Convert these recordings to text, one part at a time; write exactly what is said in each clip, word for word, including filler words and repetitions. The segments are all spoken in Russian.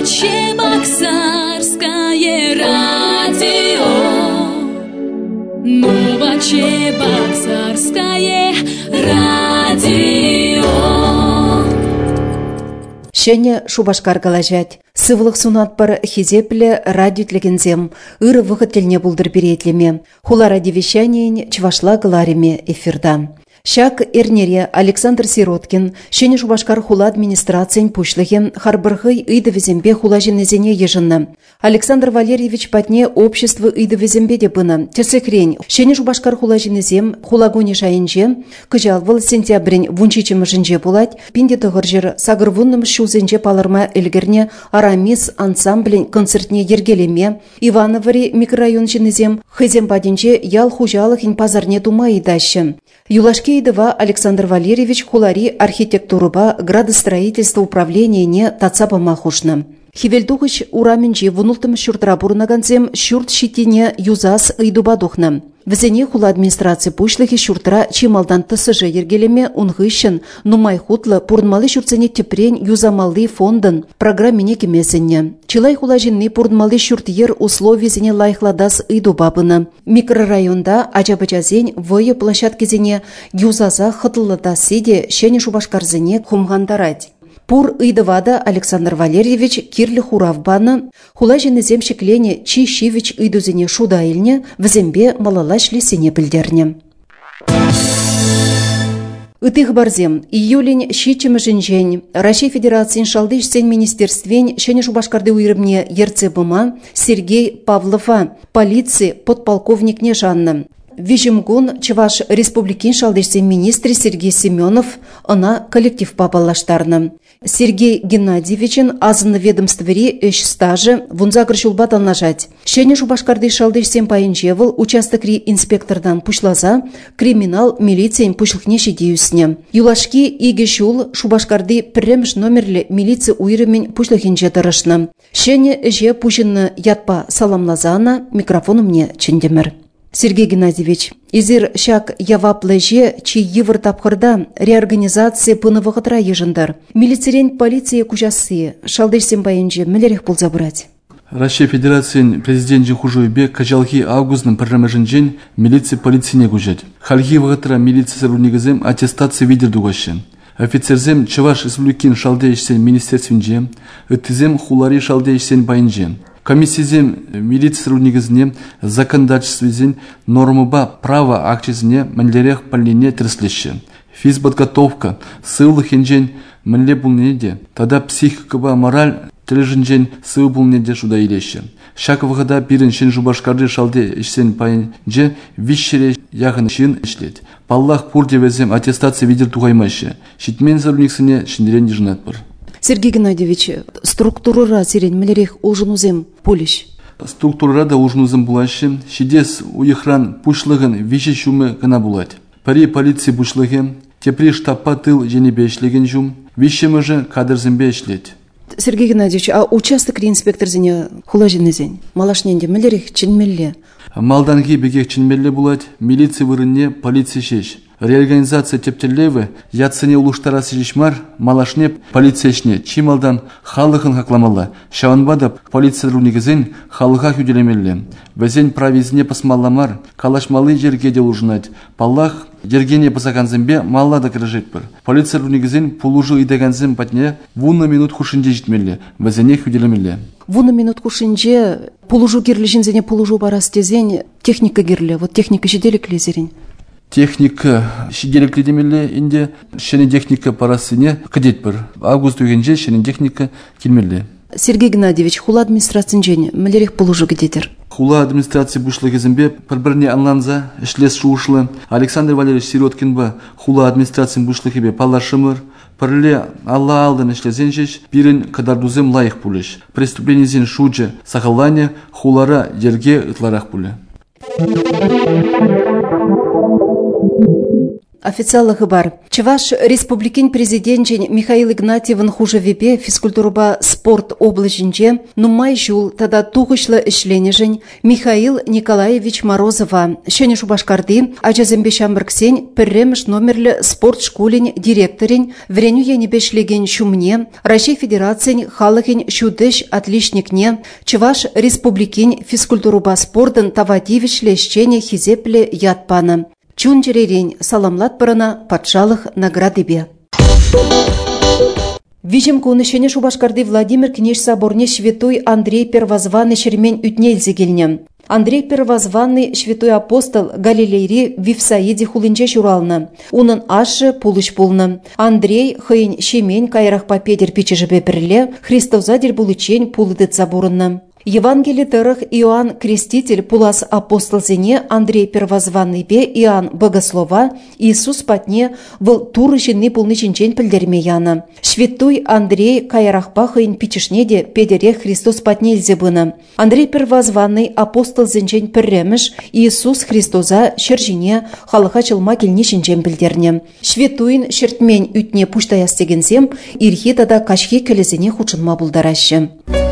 Новочебоксарское радио, Новочебоксарское радио. Шене Шубашкар галажать. Сывлық сунатпар хизепле радио тлегензем. Иры вғыттелне булдыр беретлеме. Хула радиовещаниен чвашла галареме эфирда. Шак эрнере Александр Сироткин, Шене Шубашкар хула администрациян пушлыхен харбырхый ыйдывезембе хула женезене ежынны. Александр Валерьевич патне общество ыйдывезембе депына. Терсекрень, Шене Шубашкар хула женезем, хулагони шайынже, кыжалвыл сентябрень вунчичемы жынже булать, пинде тығыржыр сагырвунным шузенже палырма элгерне арамис ансамблень концертне ергелеме, Ивановари микрорайон женезем, хызем паденже ял хужалыхин пазарне тума идащы. Юлашке идыва Александр Валерьевич хулари архитектуруба градостроительство управления не тацапа махушна. Хивельдухыч ураменче вунултым шуртра бурнаганцем шурт щитине юзас ыйдуба духна. Везене хула администрация пушлыхи шуртра чималдан тысыжы ергелеме унгыщен, нумай хутлы пурнмалы шуртсене тепрень юзамалы фондын программине кемесенне. Чилай хула жинны пурнмалы шурт ер условий зене лайхладас ыйдубабына. Микрорайонда ажабачазень вое площадкезене юзаза хытлыда седе Шене Шубашкарзене хумгандарать. Пур ыйдывада Александр Валерьевич кирлі хуравбаны, хула женезем шеклене чи шивич ыйдузене шудайльне, взембе малалаш лесене білдерне. Ытых барзем, июлень щичемы жинжень, Россия Федерациян шалдыш сен министерствен Шене Шубашкарды уйрымне ерцебыма Сергей Павлова, полиции подполковникне Жанна. Вижимгун Чуваш республикин шалдышсен министр Сергей Семенов, она коллектив папалаштарны. Сергей Геннадьевичен азынны ведомствери өш стажы вунзагр жулбат алнажать. Шене Шубашкарды шалдышсен пайынчевыл участокри инспектордан пушлаза, криминал милициян пушлыхне шедеюсне. Юлашки иге шул Шубашкарды премш номерлі милиция уйрымен пушлыхинче тырышны. Шене же пушынны ятпа саламлазана микрофону мне чендемір. Сергей Геннадьевич, изир шак яваплеже чи евр тапхырда реорганизация пынывығытра ежындар. Милицерен полиция кужасы, шалдышсен байынже мілерек болза бұрать. Россия Федерациян президент хужуйбе кажалхи августным программажынжен милиция полицияне кужать. Хальхи вғытра милиция сарунигізем аттестация видер дугашен. Офицерзем Чуваш республикин шалдейшсен министерственже, ыттызем хулари шалдейшсен байынже. Комиссиязем милиция негізіне законодательствезен нормыба права акчезіне мінлерек пәліне тіріслеші. Физподготовка, сылы хенжен мінле бұлнеде, тада психикаба мораль тіліжінжен сылы бұлнеде шуда елеші. Шаковығыда бірін шен Шубашкарды шалде ішсен пайынже вишшере яғын шын ішлет. Паллах пурдевезем аттестация видер туғаймайшы. Шитмен зарунексіне шындерен дежінат бір. Сергей Геннадьевич, структура сирен мелерех ужынузем полиш. Структура да ужынузем булашы, шидес уехран пушлығын виші шумы гына булать. Пари полиции бушлығы, тепри штапа тыл женебе ішлеген жум, виші mëжы кадрзембе ішлет. Сергей Геннадьевич, а участок инспекторзене хула женезен? Малашненде мелерех чынмелле? Малданги бегех чынмелле булать, милиция вырынне полиция шеш. Реорганизация тептелевы ятсыне улуштарасы жишмар, малашне полицияшне чималдан халыхын хакламала. Шаванбада полиция рунигізен халыха хүделемелі. Везен правизне пасмалламар, калашмалы жерге де лужынать. Паллах ергене пасаганзембе маллада кіржет бір. Полиция рунигізен пулужы идаганзем патне вуна минут хушынде житмелі. Везене хүделемелі. Вуна минут хушынде пулужу герлежінзене пулужу барастезен техника герле. Вот техника жеделік лезерень. Техника шиделік ледемелі инде шене техника парасыне кадет бір. Август өгенже шене техника келмелі. Сергей Геннадьевич, хула администрациян жене мілерек пулужу гедетер? Хула администрация бушлы кезімбе бір-біріне анланза ішлес шуышлы. Александр Валерьевич Сироткин ба хула администрациян бушлы кебе палашымыр. Пірле алла алдын ішлезен жеш, бірін кадардузем лайық пулеш. Преступленизен шуджы сақалане хулара ерге ытларақ пуле. официаллығы бар. Чуваш республикин президентчен Михаил Игнатьевын хужевебе физкультуруба спорт облачинче нумай жул тада туғышлы ішленежін Михаил Николаевич Морозова шене Шубашкарды ажазембе шамбірксен пірреміш номерлі спорт школин директорин вреню енебешлеген шумне Россия Федерациян халықин шудыш отличникне Чуваш республикин физкультуруба спортын тавадивишлешчене хизепле ятпаны. Чун жерерень саламлат барана патшалық наградыбе. Вижем конышене Шубашкарды Владимир Книж соборне Шветой Андрей Первозванный шермен ütнельзегелне. Андрей Первозванный Шветой апостол Галилейри Вифсаиде хулынче журалны. Унын ашы пулыш булны. Андрей хыйн шемень кайрах папедер пичежебе бірле Христовзадер булычень пулыдыт заборынны. Евангелие тырых Иоанн Креститель пулас апостолзене Андрей Первозванный бе Иоанн Богослова Иисус патне выл турышынны пулны чинчен пілдерме яны. Шветуй Андрей кайрахпа хыйн пичешнеде педере Христос патне илзебыны. Андрей Первозванный апостолзенчен пірреміш Иисус Христоза шержине халыха чылма келне чинчен пілдерне. Шветуйн шертмен ütне пуштаястегенсем ирхи тада кашхи келезене хучынма булдарашы.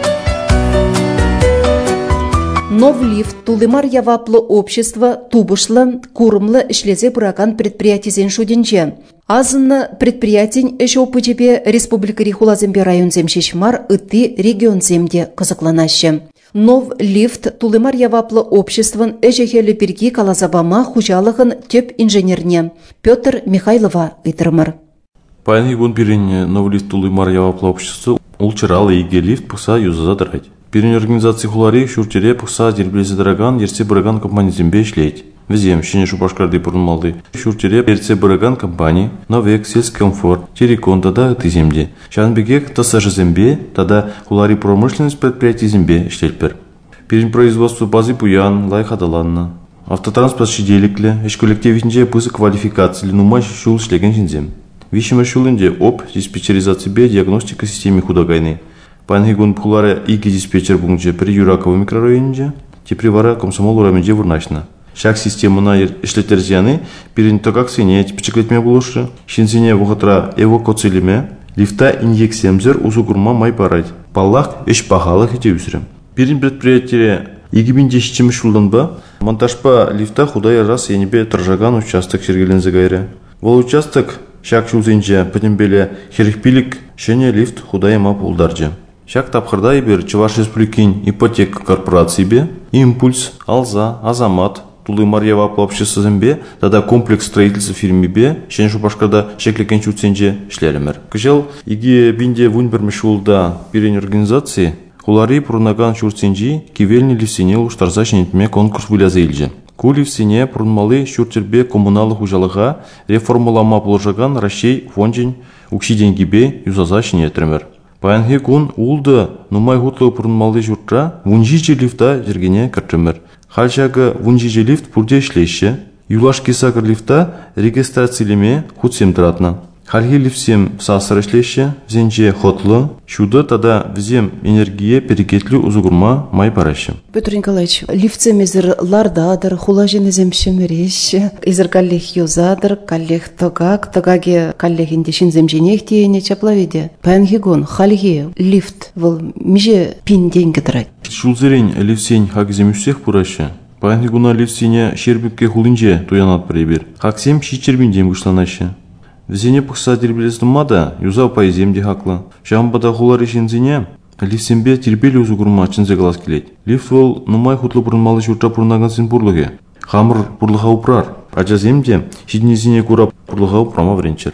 Новлифт Тулымар яваплы общество тубышлы, курымлы ішлезе бұраган предприятизен шуденче. Азынны предприятин эш опычепе республикари хулазембе районзем шешмар ытты регионземде қызықланашы. Новлифт Тулымар яваплы обществын эшехелі бірге калазабама хужалығын төп инженерне Петр Михайлова ыйтырмыр. Пайны гон пирен Новлифт Тулымар яваплы общество улчыралы иге лифт пыса юзаза дырать. Пирен организации хулари шуртере пыса дербелезе дыраган ерсе бұраган компанизембе ишлейт. Везем, шене Шубашкарды пұрынмалды. Шуртере ерсе бұраган компани, Новек, Сельскомфорт, Терекон тада ытыземде. Шанбегек тасажы зембе, тада хулари промышленность предприятий зембе ишлетпер. Пирен производство базы пуян, лай хадаланна. Автотранспорт шиделикле, эш коллективинже пысы квалификациялы нумай шул ишлеген жинзем. Вишима шулынде оп, диспетчеризация бе, диагностика системе худагайны. Панхигун пхуларе иги диспетчер бунгче при Юраково микрорайонинже, тепри вара комсомол ураменже вурнашна. Шак системына ишлетерзияны пирин токак сене типчеклетме булушы, шинзине вухатра эвакуациялеме, лифта инъекциямзер узугурма май барать. Паллах эш пахалах ете үсірем. Пирин предприятие иги бинде шичемі шулданба, монтажпа лифта худай раз енебе тұржаган участок сергелензе гайре. Вол участок шак шулзенже патембеле херихпилик шене лифт худайма пулдарже. Шак тапхырдай бер Чуваш республикин ипотека корпорации бе, импульс, алза, азамат, Тулымар яваплы обществозембе, тада комплекс строительства фирме бе, шене Шубашкарда шеклекен чутсенже шлеремер. Кыжел, иги бинде вунбермеш улда пирен организации, хулари пурнаган чуртсенжи кивельни лифсене уштарза шенетме конкурс выляза илже. Ку лифсене пурнмалы шуртербе коммуналых ужалыға реформулама положаган Россия фонжен укши деньгибе юзаза шенетремер. Паянхи кун улды нумай хутлы пурнмалы журтра вунжичи лифта жергене кіртімір. Хальчағы вунжичи лифт пурде шлейші, юлашки сакыр лифта регистрациялеме хутсем тұратна. Хальхи лифсем сасыр шлейші, взенже хотлы, шуды тада взем энергия перекетлі узугурма май парашы. Петр Николаевич, лифтсем езір лардадыр, хулажен езем шемереш, езір каллех юзадыр, каллех тогак, тогаге каллех индешін земженех тейіне чаплаведе. Пәнгигон, хальхи лифт, выл меже пин деньги тұрайд. Шулзерен лифсен хагзем үсех пурашы. Пәнгигуна лифсене шербекке хулынже туянат пребер. Хаксем шичербин дем гышланашы. Взене пықса тербелестіммада, юза пайземде хақлы. Жамбада хулар ешензене, лифсембе тербелі ұзуғырма чынзе қалас келет. Лифт ол нумай хутлы бұрынмалы жұртра бұрынаган сен бұрлығы. Хамыр бұрлыға ұпрар. Ажаземде, шиднезіне күра бұрлыға ұпрама вренчер.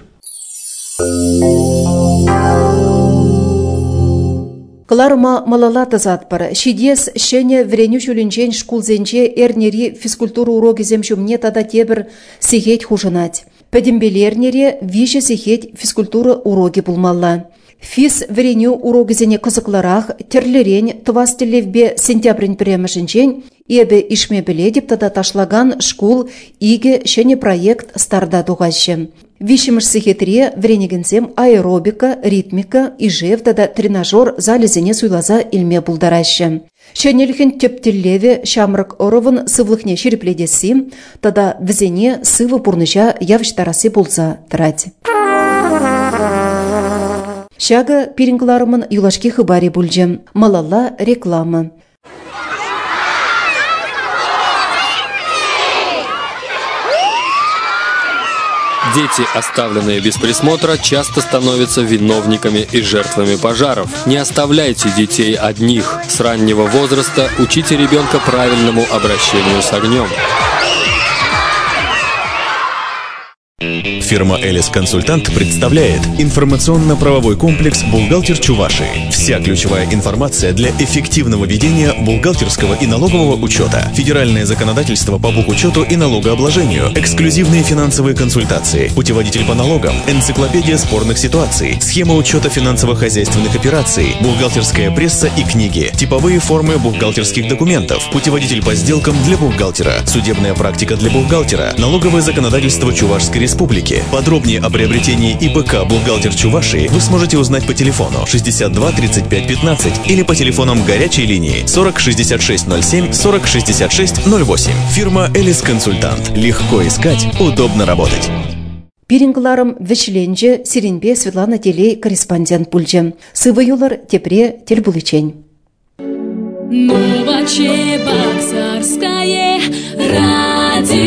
Кларма малалата затпар. Шидес шене вреню шулінчен шкулзенче эрнери физкультуру уроги земшумне тада тебір сихет хужынать. Пәдембелернере виже сихет физкультура уроги булмалла. Физ вреню урогизене кызыкларах терлерен тывастелевбе сентябрин премешінчен ебе ишме біледіп тада ташлаган шкул иге шене проект старда туғашы. Вишіміш сихетре вренегенсем аэробика, ритмика и жев тада тренажер залезене суйлаза илме булдарашы. Шәнелхен төптеллеве шамрак оровын сывлыхне шерепледесі, тада візене сывы бұрныжа явыштарасы болса тұрады. Шага пирингларымын юлашки хыбари бульжем. Малалла реклама. Дети, оставленные без присмотра, часто становятся виновниками и жертвами пожаров. Не оставляйте детей одних. С раннего возраста учите ребенка правильному обращению с огнем. Фирма «Элис Консультант» представляет информационно-правовой комплекс «Бухгалтер Чувашии». Вся ключевая информация для эффективного ведения бухгалтерского и налогового учета, федеральное законодательство по бухучету и налогообложению, эксклюзивные финансовые консультации, путеводитель по налогам, энциклопедия спорных ситуаций, схема учета финансово-хозяйственных операций, бухгалтерская пресса и книги, типовые формы бухгалтерских документов, путеводитель по сделкам для бухгалтера, судебная практика для бухгалтера, налоговое законодательство Чувашской Республики. Подробнее о приобретении ИБК «Бухгалтер Чувашии» вы сможете узнать по телефону шестьдесят два тридцать пять пятнадцать или по телефонам горячей линии сорок шестьдесят шесть ноль семь, сорок шестьдесят шесть ноль восемь. Фирма «Элис Консультант». Легко искать, удобно работать. Пирингларым вешленже Сиринбе Светлана Телей корреспондент пульчем. Сывы юлар тепре тельбулычень. Новочебоксарское радио.